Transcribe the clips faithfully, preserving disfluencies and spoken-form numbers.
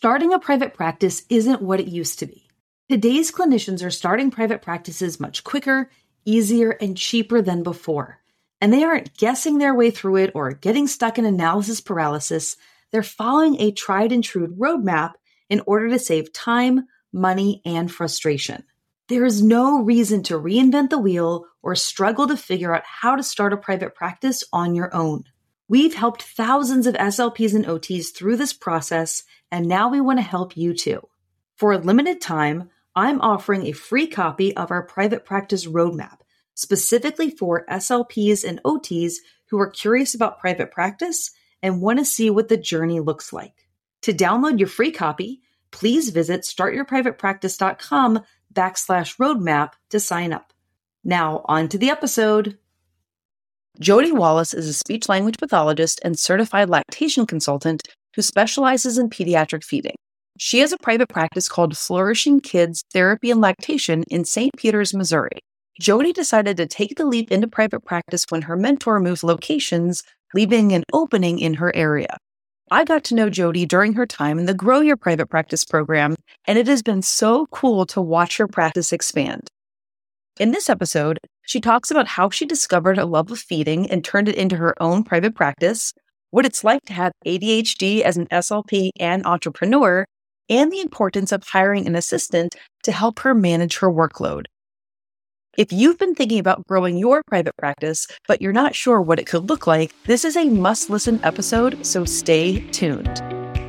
Starting a private practice isn't what it used to be. Today's clinicians are starting private practices much quicker, easier, and cheaper than before. And they aren't guessing their way through it or getting stuck in analysis paralysis. They're following a tried and true roadmap in order to save time, money, and frustration. There is no reason to reinvent the wheel or struggle to figure out how to start a private practice on your own. We've helped thousands of S L Ps and O Ts through this process, and now we want to help you too. For a limited time, I'm offering a free copy of our private practice roadmap, specifically for S L Ps and O Ts who are curious about private practice and want to see what the journey looks like. To download your free copy, please visit startyourprivatepractice.com backslash roadmap to sign up. Now, on to the episode. Jody Wallace is a speech-language pathologist and certified lactation consultant who specializes in pediatric feeding. She has a private practice called Flourishing Kids Therapy and Lactation in Saint Peters, Missouri. Jody decided to take the leap into private practice when her mentor moved locations, leaving an opening in her area. I got to know Jody during her time in the Grow Your Private Practice program, and it has been so cool to watch her practice expand. In this episode, she talks about how she discovered a love of feeding and turned it into her own private practice, what it's like to have A D H D as an S L P and entrepreneur, and the importance of hiring an assistant to help her manage her workload. If you've been thinking about growing your private practice, but you're not sure what it could look like, this is a must-listen episode, so stay tuned.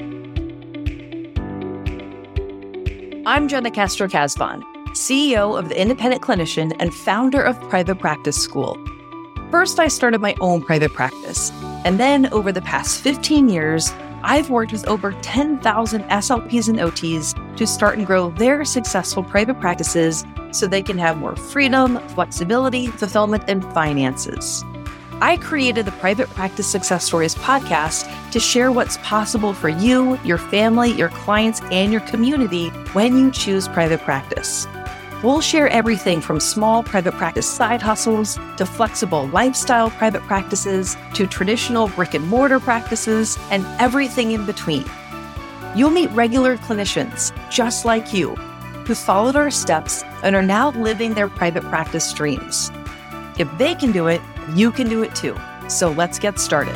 I'm Jenna Castro-Casbon, C E O of The Independent Clinician and founder of Private Practice School. First, I started my own private practice, and then over the past fifteen years, I've worked with over ten thousand S L Ps and O Ts to start and grow their successful private practices so they can have more freedom, flexibility, fulfillment, and finances. I created the Private Practice Success Stories podcast to share what's possible for you, your family, your clients, and your community when you choose private practice. We'll share everything from small private practice side hustles to flexible lifestyle private practices to traditional brick and mortar practices and everything in between. You'll meet regular clinicians just like you who followed our steps and are now living their private practice dreams. If they can do it, you can do it too. So let's get started.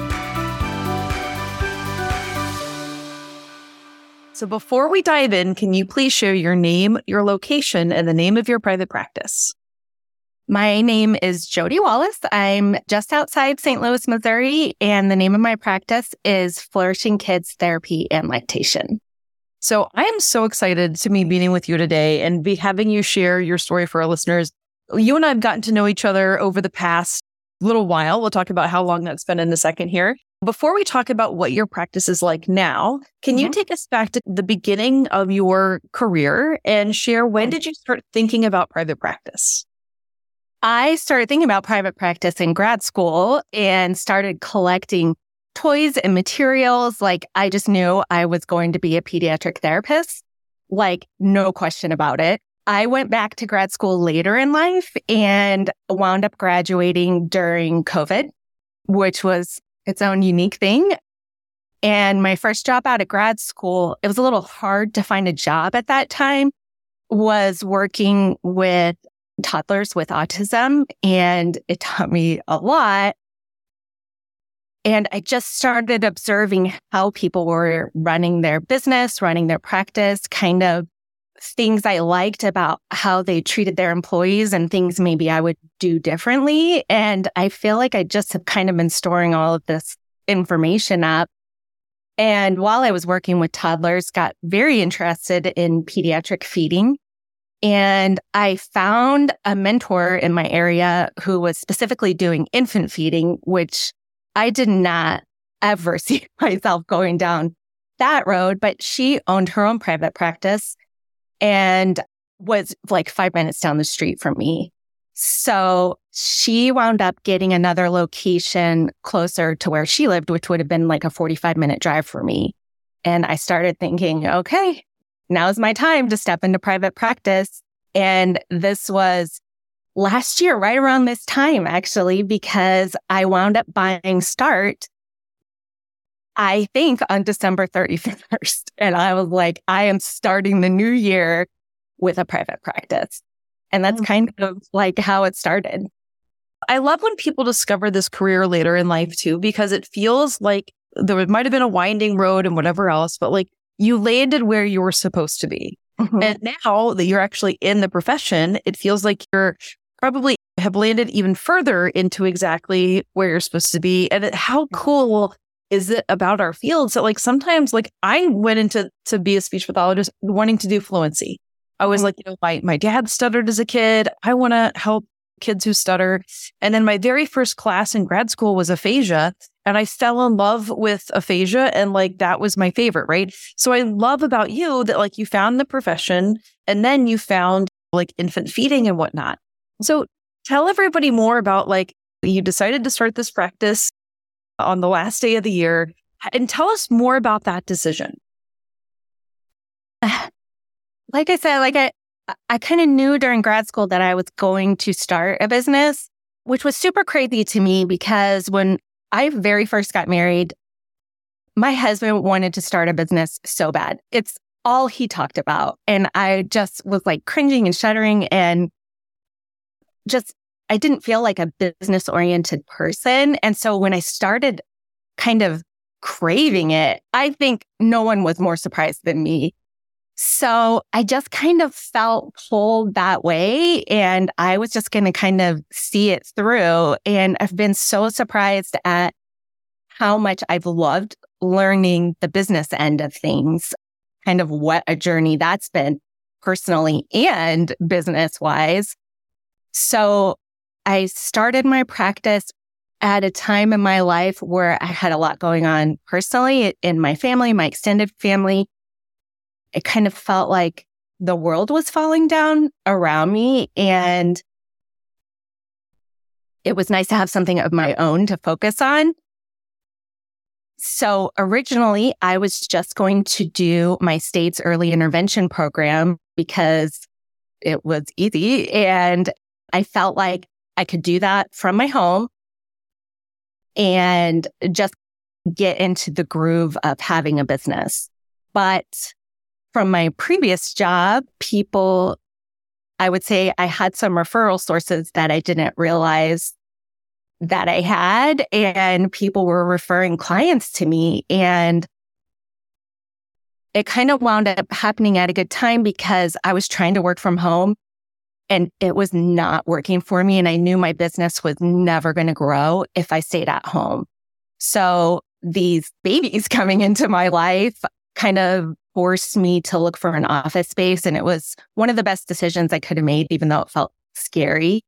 So before we dive in, can you please share your name, your location, and the name of your private practice? My name is Jody Wallace. I'm just outside Saint Louis, Missouri, and the name of my practice is Flourishing Kids Therapy and Lactation. So I am so excited to be meeting with you today and be having you share your story for our listeners. You and I have gotten to know each other over the past little while. We'll talk about how long that's been in a second here. Before we talk about what your practice is like now, can mm-hmm. you take us back to the beginning of your career and share when did you start thinking about private practice? I started thinking about private practice in grad school and started collecting toys and materials. Like, I just knew I was going to be a pediatric therapist, like no question about it. I went back to grad school later in life and wound up graduating during COVID, which was its own unique thing. And my first job out of grad school, it was a little hard to find a job at that time, was working with toddlers with autism. And it taught me a lot. And I just started observing how people were running their business, running their practice, kind of things I liked about how they treated their employees and things maybe I would do differently. And I feel like I just have kind of been storing all of this information up. And while I was working with toddlers, got very interested in pediatric feeding. And I found a mentor in my area who was specifically doing infant feeding, which I did not ever see myself going down that road, but she owned her own private practice and was like five minutes down the street from me. So she wound up getting another location closer to where she lived, which would have been like a forty-five minute drive for me. And I started thinking, okay, now's my time to step into private practice. And this was last year, right around this time, actually, because I wound up buying Start I think on December thirty-first. And I was like, I am starting the new year with a private practice. And that's kind of like how it started. I love when people discover this career later in life too, because it feels like there might have been a winding road and whatever else, but like you landed where you were supposed to be. Mm-hmm. And now that you're actually in the profession, it feels like you're probably have landed even further into exactly where you're supposed to be. And it, how cool is it about our field? So like sometimes like I went into to be a speech pathologist wanting to do fluency. I was like, you know, my, my dad stuttered as a kid. I want to help kids who stutter. And then my very first class in grad school was aphasia. And I fell in love with aphasia. And like, that was my favorite, right? So I love about you that like you found the profession and then you found like infant feeding and whatnot. So tell everybody more about like, you decided to start this practice on the last day of the year and tell us more about that decision. Like I said, like I, I kind of knew during grad school that I was going to start a business, which was super crazy to me because when I very first got married, my husband wanted to start a business so bad. It's all he talked about. And I just was like cringing and shuddering and just, I didn't feel like a business oriented person. And so when I started kind of craving it, I think no one was more surprised than me. So I just kind of felt pulled that way and I was just going to kind of see it through. And I've been so surprised at how much I've loved learning the business end of things, kind of what a journey that's been personally and business wise. So I started my practice at a time in my life where I had a lot going on personally in my family, my extended family. It kind of felt like the world was falling down around me and it was nice to have something of my own to focus on. So originally I was just going to do my state's early intervention program because it was easy and I felt like I could do that from my home and just get into the groove of having a business. But from my previous job, people, I would say I had some referral sources that I didn't realize that I had, and people were referring clients to me. And it kind of wound up happening at a good time because I was trying to work from home and it was not working for me. And I knew my business was never going to grow if I stayed at home. So these babies coming into my life kind of forced me to look for an office space. And it was one of the best decisions I could have made, even though it felt scary.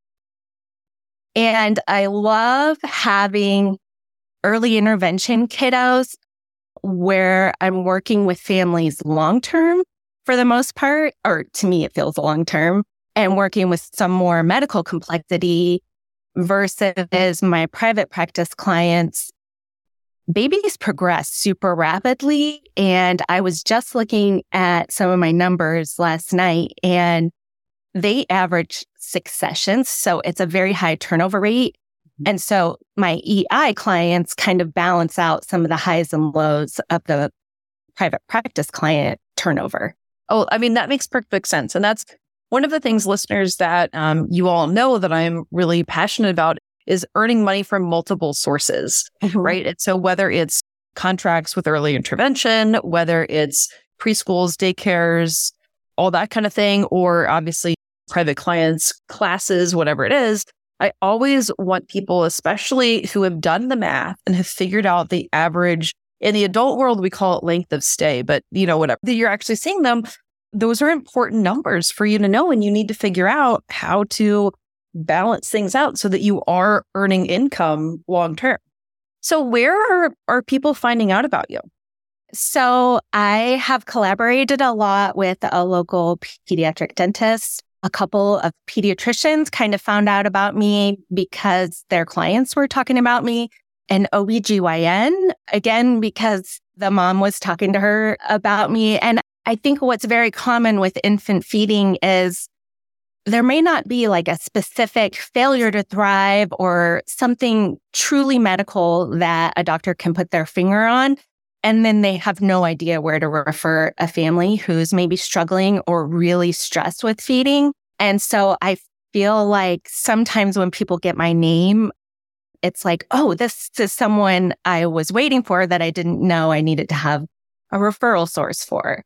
And I love having early intervention kiddos where I'm working with families long-term for the most part, or to me, it feels long-term, and working with some more medical complexity versus my private practice clients. Babies progress super rapidly. And I was just looking at some of my numbers last night and they average six sessions. So it's a very high turnover rate. And so my E I clients kind of balance out some of the highs and lows of the private practice client turnover. Oh, I mean, that makes perfect sense. And that's one of the things, listeners, that um, you all know that I'm really passionate about is earning money from multiple sources, mm-hmm. right? And so whether it's contracts with early intervention, whether it's preschools, daycares, all that kind of thing, or obviously private clients, classes, whatever it is, I always want people, especially who have done the math and have figured out the average, in the adult world, we call it length of stay, but you know, whatever, that you're actually seeing them, those are important numbers for you to know. And you need to figure out how to balance things out so that you are earning income long term. So where are, are people finding out about you? So I have collaborated a lot with a local pediatric dentist. A couple of pediatricians kind of found out about me because their clients were talking about me. An O B G Y N, again, because the mom was talking to her about me. And I think what's very common with infant feeding is there may not be like a specific failure to thrive or something truly medical that a doctor can put their finger on. And then they have no idea where to refer a family who's maybe struggling or really stressed with feeding. And so I feel like sometimes when people get my name, it's like, oh, this is someone I was waiting for that I didn't know I needed to have a referral source for.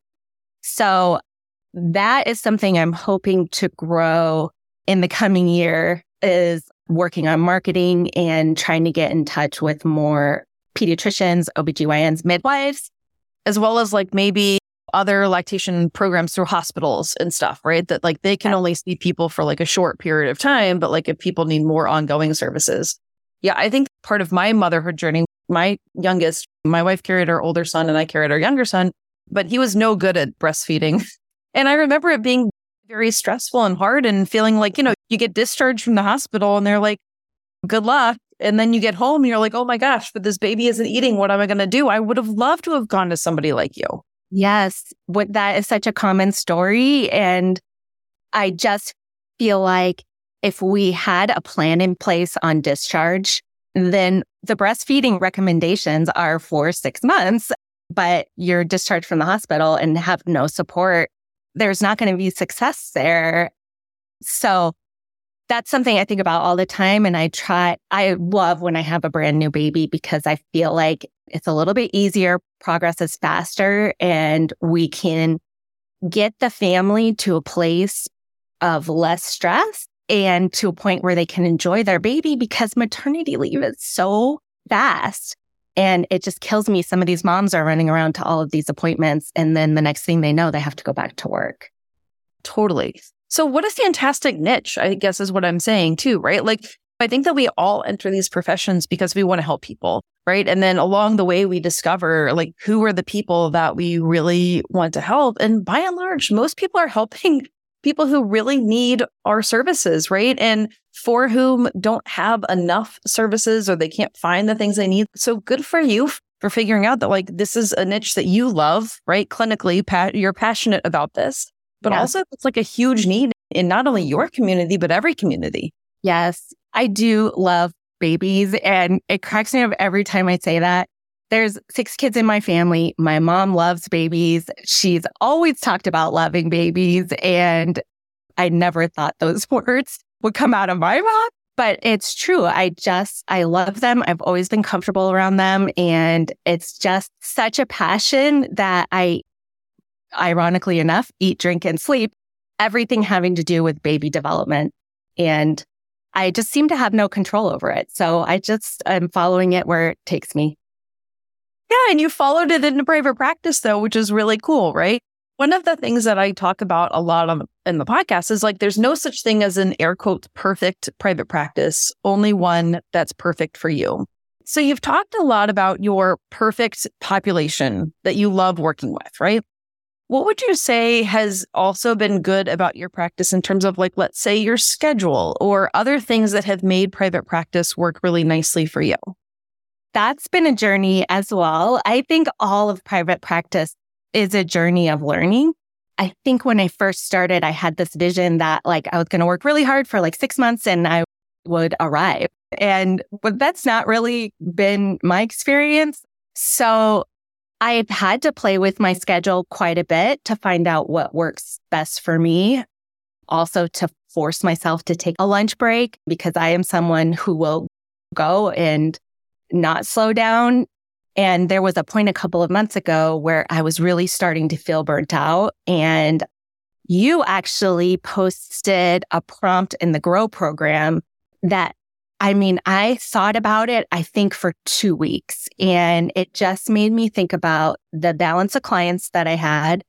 So that is something I'm hoping to grow in the coming year, is working on marketing and trying to get in touch with more pediatricians, O B G Y Ns, midwives, as well as like maybe other lactation programs through hospitals and stuff, right? That like they can only see people for like a short period of time, but like if people need more ongoing services. Yeah, I think part of my motherhood journey, my youngest, my wife carried our older son and I carried our younger son, but he was no good at breastfeeding. And I remember it being very stressful and hard and feeling like, you know, you get discharged from the hospital and they're like, good luck. And then you get home and you're like, oh my gosh, but this baby isn't eating. What am I going to do? I would have loved to have gone to somebody like you. Yes, what that is such a common story. And I just feel like if we had a plan in place on discharge, then the breastfeeding recommendations are for six months, but you're discharged from the hospital and have no support. There's not going to be success there. So that's something I think about all the time. And I try, I love when I have a brand new baby because I feel like it's a little bit easier, progress is faster, and we can get the family to a place of less stress and to a point where they can enjoy their baby, because maternity leave is so fast. And it just kills me. Some of these moms are running around to all of these appointments, and then the next thing they know, they have to go back to work. Totally. So what a fantastic niche, I guess, is what I'm saying too, right? Like, I think that we all enter these professions because we want to help people, right? And then along the way, we discover like who are the people that we really want to help. And by and large, most people are helping people who really need our services, right? And for whom don't have enough services or they can't find the things they need. So good for you for figuring out that like this is a niche that you love, right? Clinically, pa- you're passionate about this, but Yeah. also it's like a huge need in not only your community, but every community. Yes, I do love babies, and it cracks me up every time I say that. There's six kids in my family. My mom loves babies. She's always talked about loving babies, and I never thought those words would come out of my mouth, but it's true. I just, I love them. I've always been comfortable around them, and it's just such a passion that I, ironically enough, eat, drink, and sleep, everything having to do with baby development. And I just seem to have no control over it. So I just, I'm following it where it takes me. Yeah, and you followed it into private practice, though, which is really cool, right? One of the things that I talk about a lot on, in the podcast is like there's no such thing as an air quotes perfect private practice, only one that's perfect for you. So you've talked a lot about your perfect population that you love working with, right? What would you say has also been good about your practice in terms of like, let's say your schedule or other things that have made private practice work really nicely for you? That's been a journey as well. I think all of private practice is a journey of learning. I think when I first started, I had this vision that like I was going to work really hard for like six months and I would arrive. And but that's not really been my experience. So I've had to play with my schedule quite a bit to find out what works best for me. Also to force myself to take a lunch break, because I am someone who will go and not slow down. And there was a point a couple of months ago where I was really starting to feel burnt out. And you actually posted a prompt in the Grow program that, I mean, I thought about it, I think, for two weeks. And it just made me think about the balance of clients that I had.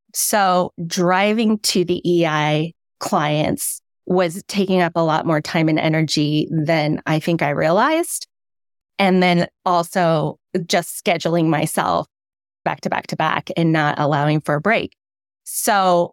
So driving to the E I clients was taking up a lot more time and energy than I think I realized. And then also just scheduling myself back to back to back and not allowing for a break. So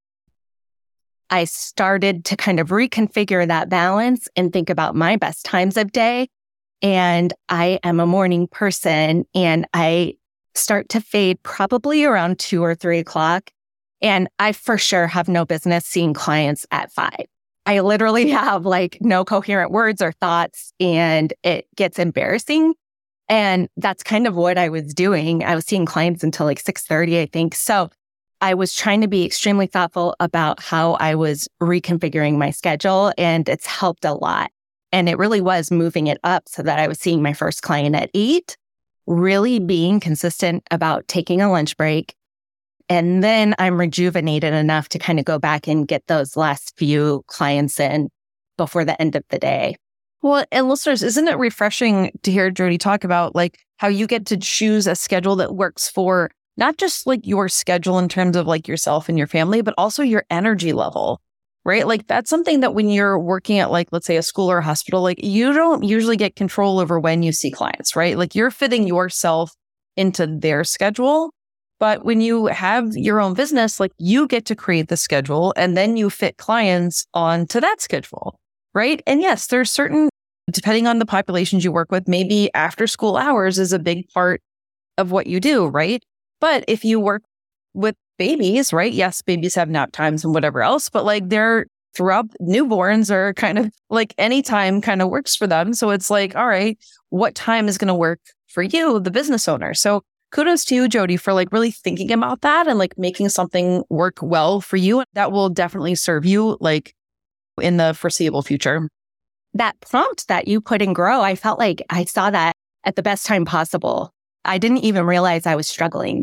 I started to kind of reconfigure that balance and think about my best times of day. And I am a morning person, and I start to fade probably around two or three o'clock. And I for sure have no business seeing clients at five. I literally have like no coherent words or thoughts, and it gets embarrassing. And that's kind of what I was doing. I was seeing clients until like six thirty, I think. So I was trying to be extremely thoughtful about how I was reconfiguring my schedule, and it's helped a lot. And it really was moving it up so that I was seeing my first client at eight, really being consistent about taking a lunch break. And then I'm rejuvenated enough to kind of go back and get those last few clients in before the end of the day. Well, and listeners, isn't it refreshing to hear Jody talk about like how you get to choose a schedule that works for not just like your schedule in terms of like yourself and your family, but also your energy level, right? Like that's something that when you're working at like, let's say a school or a hospital, like you don't usually get control over when you see clients, right? Like you're fitting yourself into their schedule. But when you have your own business, like you get to create the schedule and then you fit clients onto that schedule, right? And yes, there's certain, depending on the populations you work with, maybe after school hours is a big part of what you do, right? But if you work with babies, right? Yes, babies have nap times and whatever else, but like they're throughout newborns are kind of like any time kind of works for them. So it's like, all right, what time is going to work for you, the business owner? So kudos to you, Jody, for like really thinking about that and like making something work well for you. That will definitely serve you like in the foreseeable future. That prompt that you put in Grow, I felt like I saw that at the best time possible. I didn't even realize I was struggling.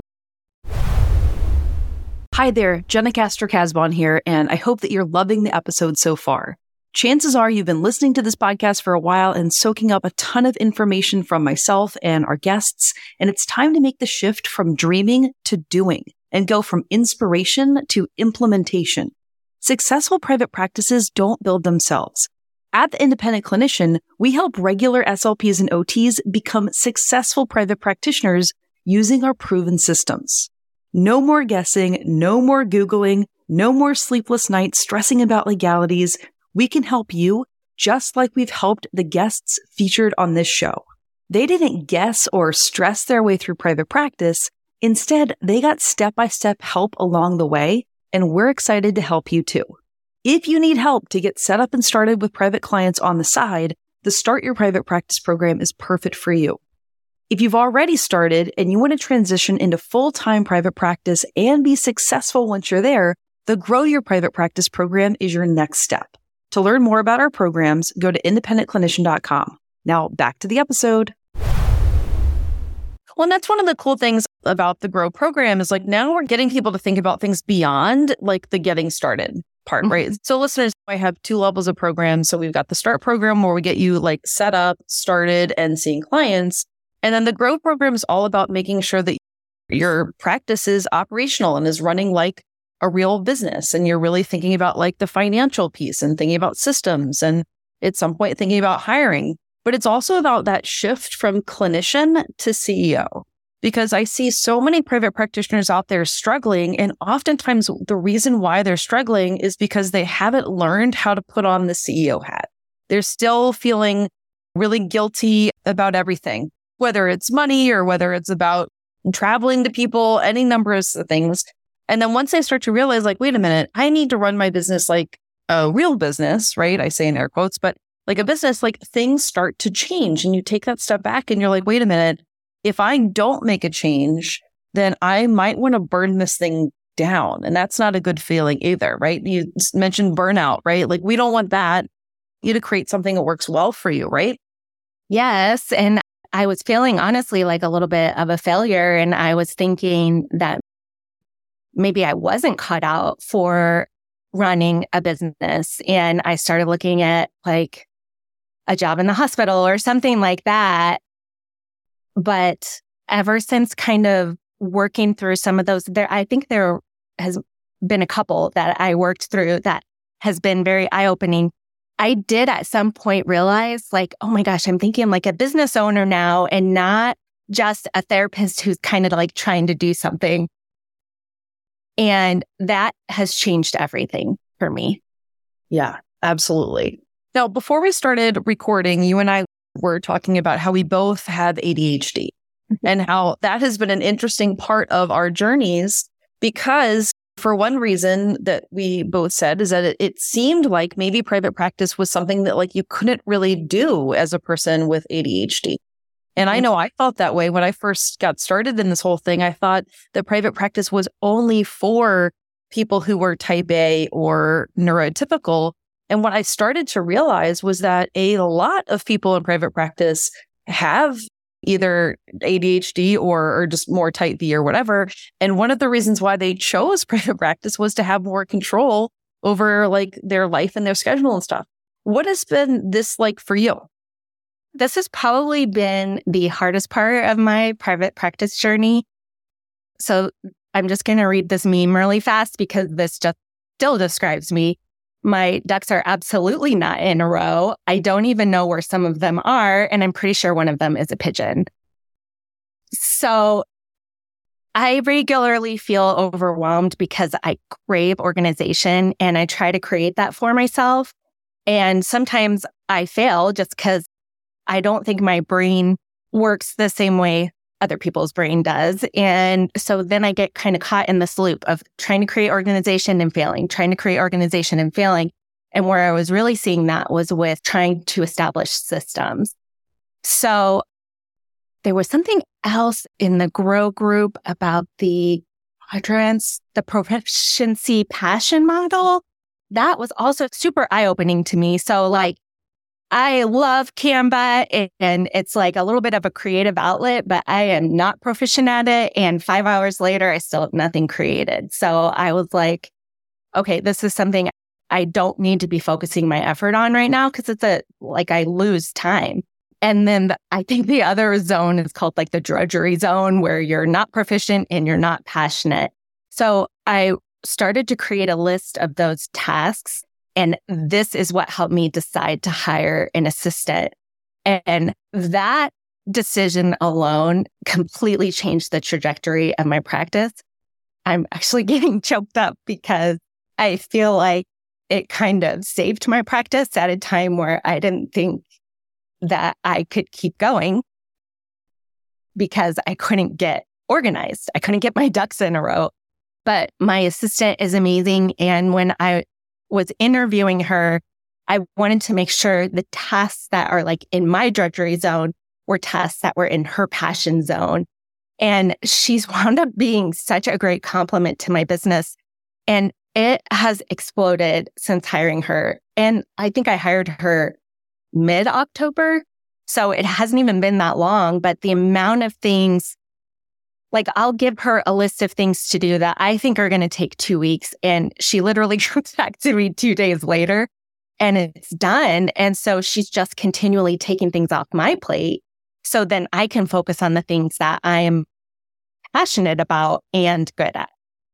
Hi there, Jenna Castro-Casbon here, and I hope that you're loving the episode so far. Chances are you've been listening to this podcast for a while and soaking up a ton of information from myself and our guests, and it's time to make the shift from dreaming to doing and go from inspiration to implementation. Successful private practices don't build themselves. At The Independent Clinician, we help regular S L Ps and O Ts become successful private practitioners using our proven systems. No more guessing, no more Googling, no more sleepless nights stressing about legalities. We can help you just like we've helped the guests featured on this show. They didn't guess or stress their way through private practice. Instead, they got step-by-step help along the way, and we're excited to help you too. If you need help to get set up and started with private clients on the side, the Start Your Private Practice program is perfect for you. If you've already started and you want to transition into full-time private practice and be successful once you're there, the Grow Your Private Practice program is your next step. To learn more about our programs, go to independent clinician dot com. Now back to the episode. Well, and that's one of the cool things about the Grow program is like now we're getting people to think about things beyond like the getting started part, mm-hmm. right? So listeners, I have two levels of programs. So we've got the Start program where we get you like set up, started, and seeing clients. And then the Grow program is all about making sure that your practice is operational and is running like a real business. And you're really thinking about like the financial piece and thinking about systems and at some point thinking about hiring. But it's also about that shift from clinician to C E O. Because I see so many private practitioners out there struggling. And oftentimes the reason why they're struggling is because they haven't learned how to put on the C E O hat. They're still feeling really guilty about everything, whether it's money or whether it's about traveling to people, any number of things. And then once they start to realize like, wait a minute, I need to run my business like a real business, right? I say in air quotes, but like a business, like things start to change and you take that step back and you're like, wait a minute, if I don't make a change, then I might want to burn this thing down. And that's not a good feeling either, right? You mentioned burnout, right? Like we don't want that. You to create something that works well for you, right? Yes. And I was feeling honestly like a little bit of a failure. And I was thinking that maybe I wasn't cut out for running a business. And I started looking at like a job in the hospital or something like that. But ever since kind of working through some of those, there, I think there has been a couple that I worked through that has been very eye-opening. I did at some point realize like, oh my gosh, I'm thinking like a business owner now and not just a therapist who's kind of like trying to do something. And that has changed everything for me. Yeah, absolutely. Now, before we started recording, you and I were talking about how we both have A D H D and how that has been an interesting part of our journeys because for one reason that we both said is that it, it seemed like maybe private practice was something that like you couldn't really do as a person with A D H D. And I know I felt that way when I first got started in this whole thing. I thought that private practice was only for people who were type A or neurotypical. And what I started to realize was that a lot of people in private practice have either A D H D or, or just more type B or whatever. And one of the reasons why they chose private practice was to have more control over like their life and their schedule and stuff. What has been this like for you? This has probably been the hardest part of my private practice journey. So I'm just going to read this meme really fast because this just still describes me. My ducks are absolutely not in a row. I don't even know where some of them are, and I'm pretty sure one of them is a pigeon. So I regularly feel overwhelmed because I crave organization and I try to create that for myself. And sometimes I fail just because I don't think my brain works the same way other people's brain does. And so then I get kind of caught in this loop of trying to create organization and failing, trying to create organization and failing. And where I was really seeing that was with trying to establish systems. So there was something else in the GROW group about the quadrants, the proficiency passion model. That was also super eye-opening to me. So like, I love Canva and it's like a little bit of a creative outlet, but I am not proficient at it. And five hours later, I still have nothing created. So I was like, okay, this is something I don't need to be focusing my effort on right now because it's a, like I lose time. And then the, I think the other zone is called like the drudgery zone where you're not proficient and you're not passionate. So I started to create a list of those tasks. And this is what helped me decide to hire an assistant. And that decision alone completely changed the trajectory of my practice. I'm actually getting choked up because I feel like it kind of saved my practice at a time where I didn't think that I could keep going because I couldn't get organized. I couldn't get my ducks in a row. But my assistant is amazing. And when I was interviewing her, I wanted to make sure the tasks that are like in my drudgery zone were tasks that were in her passion zone. And she's wound up being such a great compliment to my business. And it has exploded since hiring her. And I think I hired her mid-October. So it hasn't even been that long, but the amount of things, like I'll give her a list of things to do that I think are going to take two weeks. And she literally comes back to me two days later and it's done. And so she's just continually taking things off my plate. So then I can focus on the things that I'm passionate about and good at.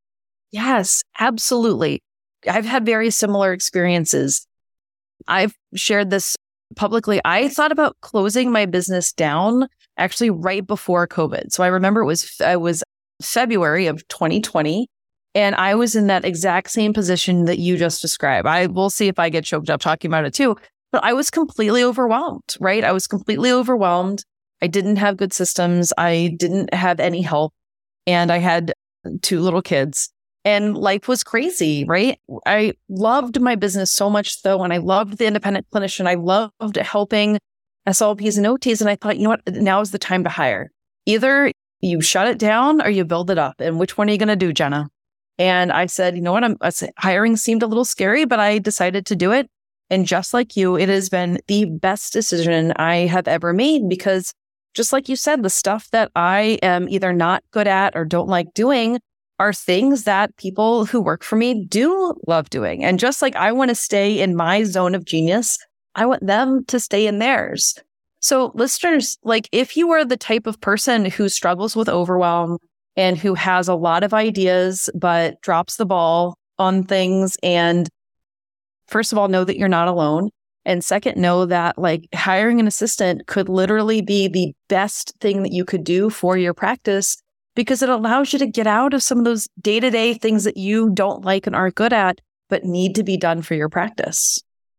Yes, absolutely. I've had very similar experiences. I've shared this publicly. I thought about closing my business down actually right before COVID. So I remember it was, I was February of twenty twenty, and I was in that exact same position that you just described. I will see if I get choked up talking about it too, but I was completely overwhelmed, right? I was completely overwhelmed. I didn't have good systems. I didn't have any help. And I had two little kids and life was crazy, right? I loved my business so much though. And I loved the independent clinician. I loved helping S L Ps and O Ts. And I thought, you know what, now is the time to hire. Either you shut it down or you build it up. And which one are you going to do, Jenna? And I said, you know what, I'm I said, hiring seemed a little scary, but I decided to do it. And just like you, it has been the best decision I have ever made because just like you said, the stuff that I am either not good at or don't like doing are things that people who work for me do love doing. And just like I want to stay in my zone of genius, I want them to stay in theirs. So listeners, like if you are the type of person who struggles with overwhelm and who has a lot of ideas, but drops the ball on things, and first of all, know that you're not alone. And second, know that like hiring an assistant could literally be the best thing that you could do for your practice because it allows you to get out of some of those day-to-day things that you don't like and aren't good at, but need to be done for your practice.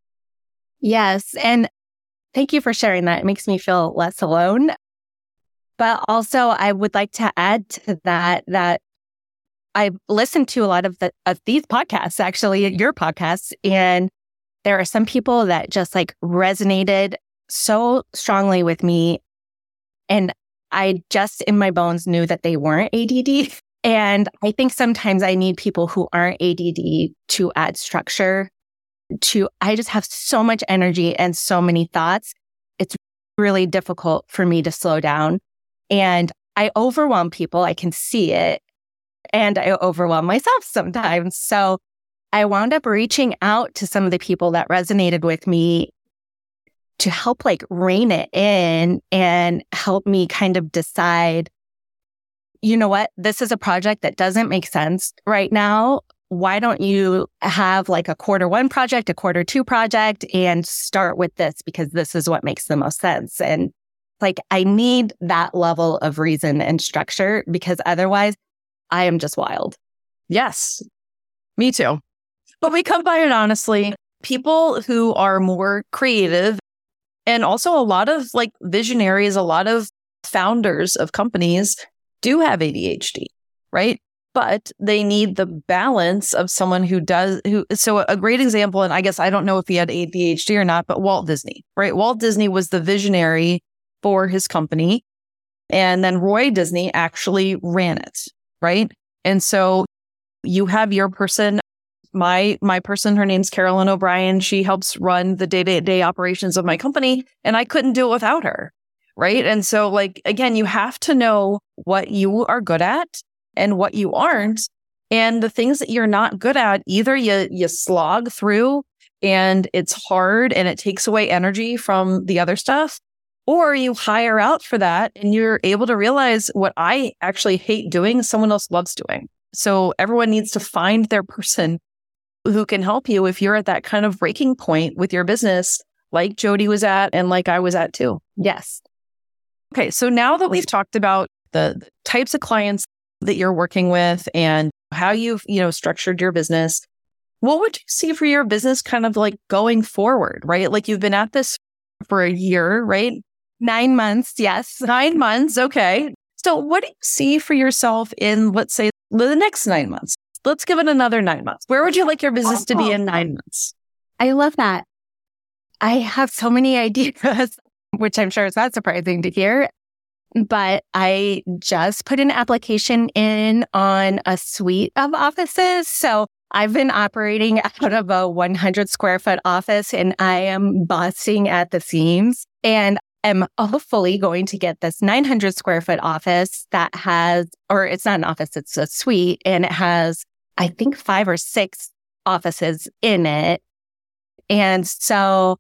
Yes. And thank you for sharing that. It makes me feel less alone. But also, I would like to add to that, that I've listened to a lot of the of these podcasts, actually, your podcasts, and there are some people that just like resonated so strongly with me. And I just in my bones knew that they weren't A D D. And I think sometimes I need people who aren't A D D to add structure to, I just have so much energy and so many thoughts. It's really difficult for me to slow down. And I overwhelm people. I can see it. And I overwhelm myself sometimes. So I wound up reaching out to some of the people that resonated with me to help like rein it in and help me kind of decide, you know what, this is a project that doesn't make sense right now. Why don't you have like a quarter one project, a quarter two project, and start with this because this is what makes the most sense. And like, I need that level of reason and structure because otherwise I am just wild. Yes, me too. But we come by it honestly. People who are more creative and also a lot of like visionaries, a lot of founders of companies do have A D H D, right? But they need the balance of someone who does, who, so a great example, and I guess I don't know if he had A D H D or not, but Walt Disney, right? Walt Disney was the visionary for his company. And then Roy Disney actually ran it, right? And so you have your person, my, my person, her name's Carolyn O'Brien. She helps run the day-to-day operations of my company, and I couldn't do it without her, right? And so like, again, you have to know what you are good at and what you aren't. And the things that you're not good at, either you you slog through and it's hard and it takes away energy from the other stuff, or you hire out for that and you're able to realize what I actually hate doing, someone else loves doing. So everyone needs to find their person who can help you if you're at that kind of breaking point with your business, like Jody was at and like I was at too. Yes. Okay, so now that we've talked about the, the types of clients that you're working with and how you've, you know, structured your business, what would you see for your business kind of like going forward, right? Like you've been at this for a year, right? Nine months. Yes. Nine months. Okay. So what do you see for yourself in, let's say, the next nine months? Let's give it another nine months. Where would you like your business to be in nine months? I love that. I have so many ideas, which I'm sure is not surprising to hear. But I just put an application in on a suite of offices. So I've been operating out of a one hundred square foot office and I am busting at the seams and am hopefully going to get this nine hundred square foot office that has, or it's not an office, it's a suite, and it has, I think, five or six offices in it. And so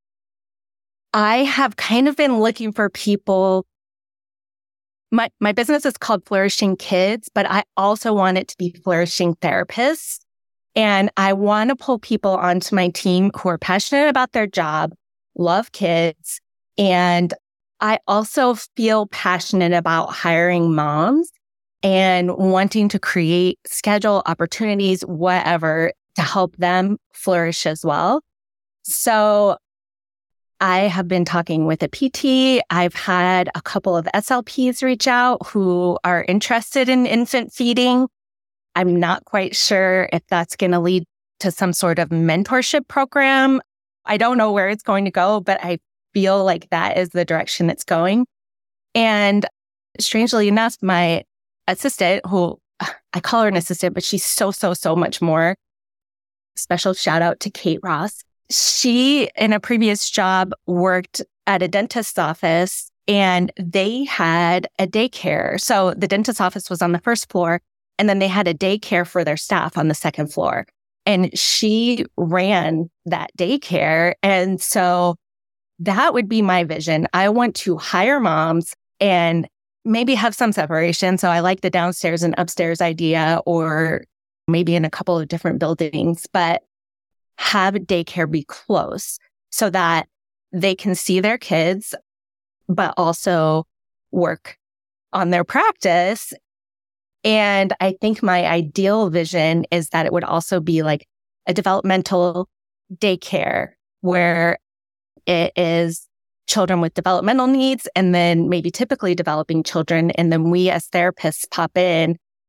I have kind of been looking for people. My my business is called Flourishing Kids, but I also want it to be Flourishing Therapists. And I want to pull people onto my team who are passionate about their job, love kids. And I also feel passionate about hiring moms and wanting to create schedule opportunities, whatever, to help them flourish as well. So I have been talking with a P T. I've had a couple of S L Ps reach out who are interested in infant feeding. I'm not quite sure if that's going to lead to some sort of mentorship program. I don't know where it's going to go, but I feel like that is the direction it's going. And strangely enough, my assistant, who I call her an assistant, but she's so, so, so much more. Special shout out to Kate Ross. She, in a previous job, worked at a dentist's office and they had a daycare. So the dentist's office was on the first floor and then they had a daycare for their staff on the second floor. And she ran that daycare. And so that would be my vision. I want to hire moms and maybe have some separation. So I like the downstairs and upstairs idea, or maybe in a couple of different buildings, but have daycare be close so that they can see their kids, but also work on their practice. And I think my ideal vision is that it would also be like a developmental daycare where it is children with developmental needs and then maybe typically developing children. And then we as therapists pop in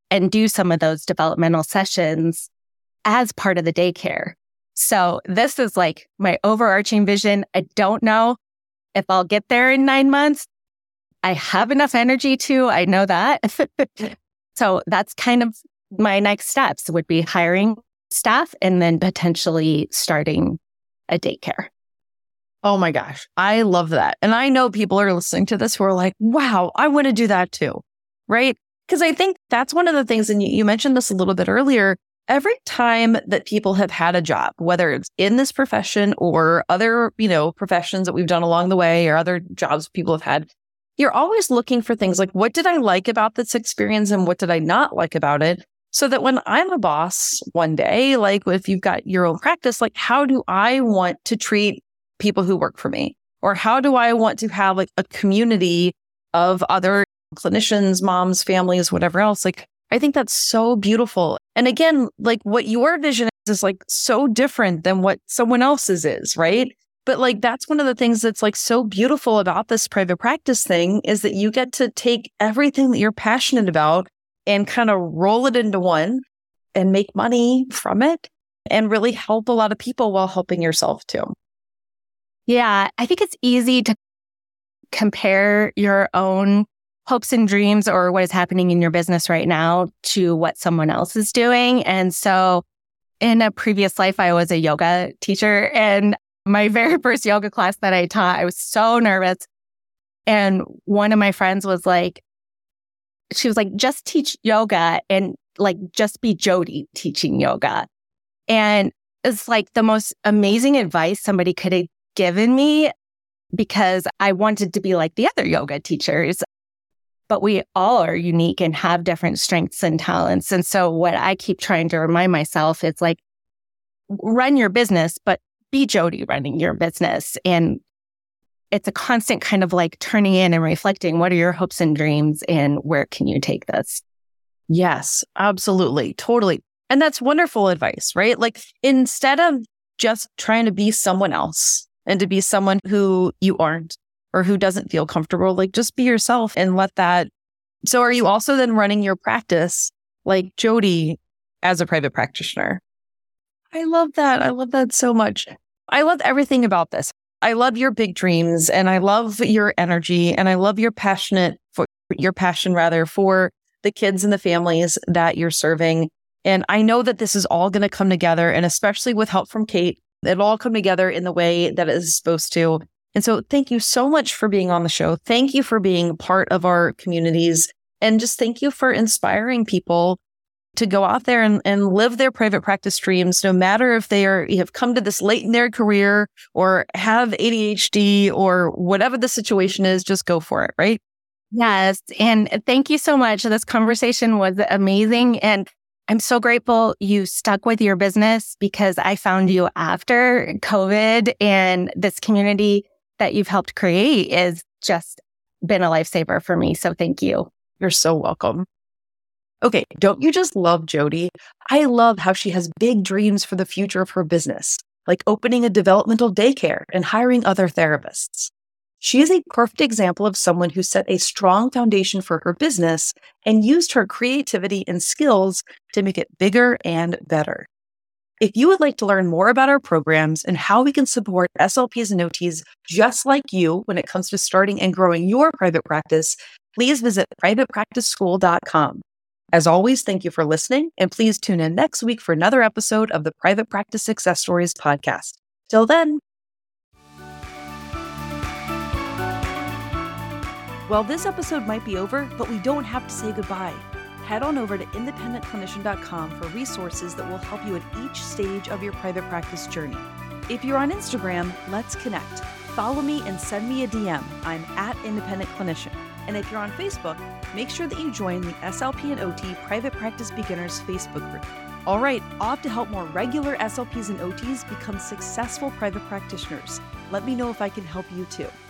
and do some of those developmental sessions as part of the daycare. So this is like my overarching vision. I don't know if I'll get there in nine months. I have enough energy to, I know that. So that's kind of my next steps would be hiring staff and then potentially starting a daycare. Oh my gosh, I love that. And I know people are listening to this who are like, wow, I want to do that too, right? Because I think that's one of the things, and you, you mentioned this a little bit earlier, every time that people have had a job, whether it's in this profession or other, you know, professions that we've done along the way or other jobs people have had, you're always looking for things like, what did I like about this experience and what did I not like about it? So that when I'm a boss one day, like if you've got your own practice, like how do I want to treat people who work for me? Or how do I want to have like a community of other clinicians, moms, families, whatever else? Like, I think that's so beautiful. And again, like what your vision is, is like so different than what someone else's is, right? But like, that's one of the things that's like so beautiful about this private practice thing is that you get to take everything that you're passionate about and kind of roll it into one and make money from it and really help a lot of people while helping yourself too. Yeah, I think it's easy to compare your own hopes and dreams or what is happening in your business right now to what someone else is doing. And so in a previous life, I was a yoga teacher, and my very first yoga class that I taught, I was so nervous. And one of my friends was like, she was like, just teach yoga and like, just be Jody teaching yoga. And it's like the most amazing advice somebody could have given me because I wanted to be like the other yoga teachers. But we all are unique and have different strengths and talents. And so what I keep trying to remind myself is like, run your business, but be Jody running your business. And it's a constant kind of like turning in and reflecting, what are your hopes and dreams and where can you take this? Yes, absolutely. Totally. And that's wonderful advice, right? Like instead of just trying to be someone else and to be someone who you aren't or who doesn't feel comfortable, like just be yourself and let that. So are you also then running your practice like Jody as a private practitioner? I love that. I love that so much. I love everything about this. I love your big dreams and I love your energy and I love your passionate for your passion rather for the kids and the families that you're serving. And I know that this is all going to come together, and especially with help from Kate, it'll all come together in the way that it is supposed to. And so thank you so much for being on the show. Thank you for being part of our communities. And just thank you for inspiring people to go out there and, and live their private practice dreams, no matter if they are have come to this late in their career or have A D H D or whatever the situation is, just go for it, right? Yes. And thank you so much. This conversation was amazing. And I'm so grateful you stuck with your business because I found you after COVID, and this community that you've helped create is just been a lifesaver for me. So thank you. You're so welcome. Okay, don't you just love Jody? I love how she has big dreams for the future of her business, like opening a developmental daycare and hiring other therapists. She is a perfect example of someone who set a strong foundation for her business and used her creativity and skills to make it bigger and better. If you would like to learn more about our programs and how we can support S L Ps and O Ts just like you when it comes to starting and growing your private practice, please visit private practice school dot com. As always, thank you for listening, and please tune in next week for another episode of the Private Practice Success Stories podcast. Till then. Well, this episode might be over, but we don't have to say goodbye. Head on over to independent clinician dot com for resources that will help you at each stage of your private practice journey. If you're on Instagram, let's connect. Follow me and send me a D M. I'm at Independent Clinician. And if you're on Facebook, make sure that you join the S L P and O T Private Practice Beginners Facebook group. All right, off to help more regular S L Ps and O Ts become successful private practitioners. Let me know if I can help you too.